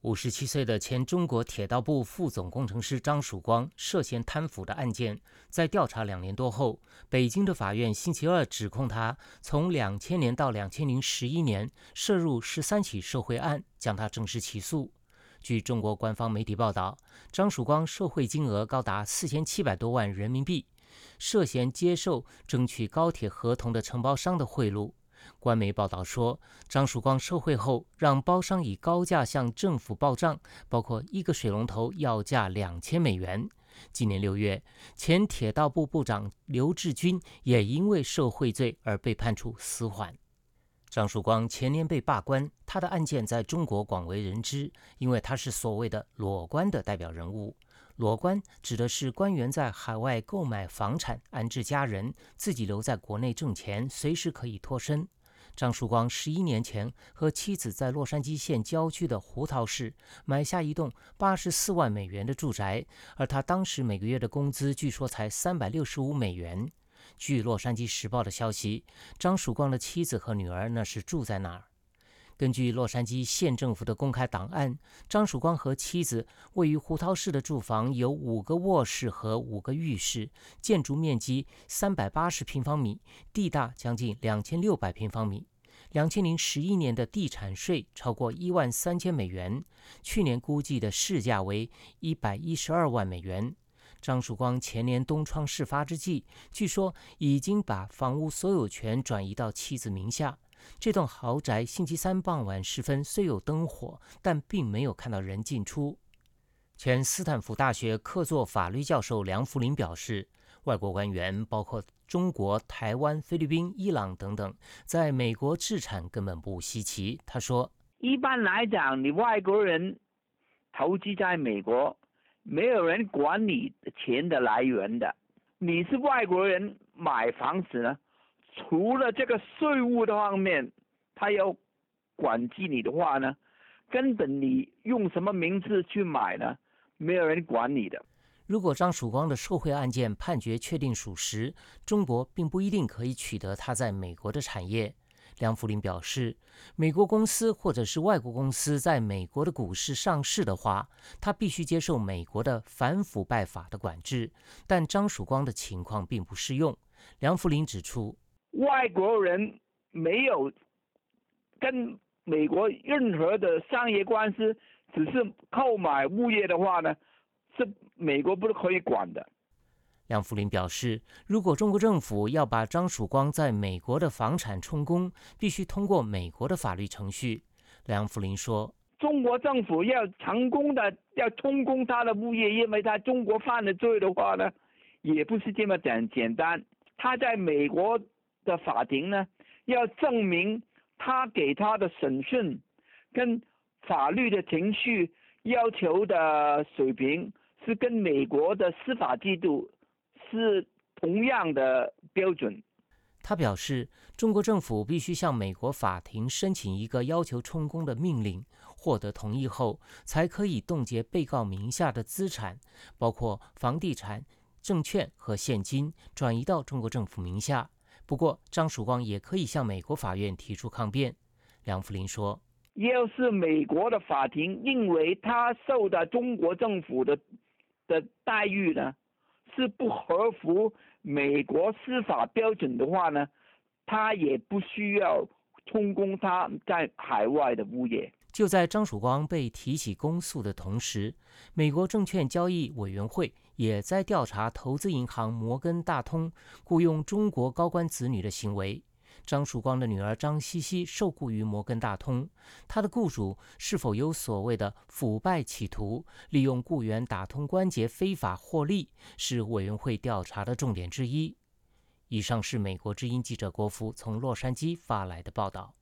57岁的前中国铁道部副总工程师张曙光涉嫌贪腐的案件，在调查2年多后，北京的法院星期二指控他从2000年到2011年涉入13起受贿案，将他正式起诉。据中国官方媒体报道，张曙光受贿金额高达4700多万人民币，涉嫌接受争取高铁合同的承包商的贿赂。官媒报道说，张曙光受贿后，让包商以高价向政府报账，包括一个水龙头要价2000美元。今年6月，前铁道部部长刘志军也因为受贿罪而被判处死缓。张曙光前年被罢官，他的案件在中国广为人知，因为他是所谓的裸官的代表人物。裸官指的是官员在海外购买房产安置家人，自己留在国内挣钱，随时可以脱身。张曙光11年前和妻子在洛杉矶县郊区的胡桃市买下一栋84万美元的住宅，而他当时每个月的工资据说才365美元。据洛杉矶时报的消息，张曙光的妻子和女儿那是住在那儿。根据洛杉矶县政府的公开档案，张曙光和妻子位于胡桃市的住房有5个卧室和5个浴室，建筑面积380平方米，地大将近2600平方米。2011年的地产税超过13000美元，去年估计的市价为112万美元。张曙光前年东窗事发之际，据说已经把房屋所有权转移到妻子名下。这栋豪宅星期三傍晚时分虽有灯火，但并没有看到人进出。前斯坦福大学客座法律教授梁福林表示，外国官员包括中国、台湾、菲律宾、伊朗等等，在美国置产根本不稀奇。他说， 一般来讲，你外国人投资在美国，没有人管你的钱的来源的。你是外国人买房子呢，除了这个税务的方面，他要管制你的话呢，根本你用什么名字去买呢，没有人管你的。 如果张曙光的受贿案件判决确定属实，中国并不一定可以取得他在美国的产业。梁福林表示，美国公司或者是外国公司在美国的股市上市的话，他必须接受美国的反腐败法的管制，但张曙光的情况并不适用。梁福林指出， 外国人没有跟美国任何的商业关系，只是购买物业的话呢，是美国不是可以管的。 梁福林表示，如果中国政府要把张曙光在美国的房产充公，必须通过美国的法律程序。梁福林说， 中国政府要成功的要充公他的物业，因为他中国犯了罪的话呢，也不是这么简单。他在美国的法庭呢，要证明他给他的审讯跟法律的程序要求的水平是跟美国的司法制度是同样的标准。 他表示，中国政府必须向美国法庭申请一个要求充公的命令，获得同意后，才可以冻结被告名下的资产，包括房地产、证券和现金，转移到中国政府名下。不过，张曙光也可以向美国法院提出抗辩。梁福林说， 要是美国的法庭认为他受到中国政府的待遇呢，是不合乎美国司法标准的话呢，他也不需要充公他在海外的物业。 就在张曙光被提起公诉的同时，美国证券交易委员会也在调查投资银行摩根大通雇佣中国高官子女的行为。张曙光的女儿张茜茜受雇于摩根大通，她的雇主是否有所谓的腐败企图，利用雇员打通关节非法获利，是委员会调查的重点之一。以上是美国之音记者郭福从洛杉矶发来的报道。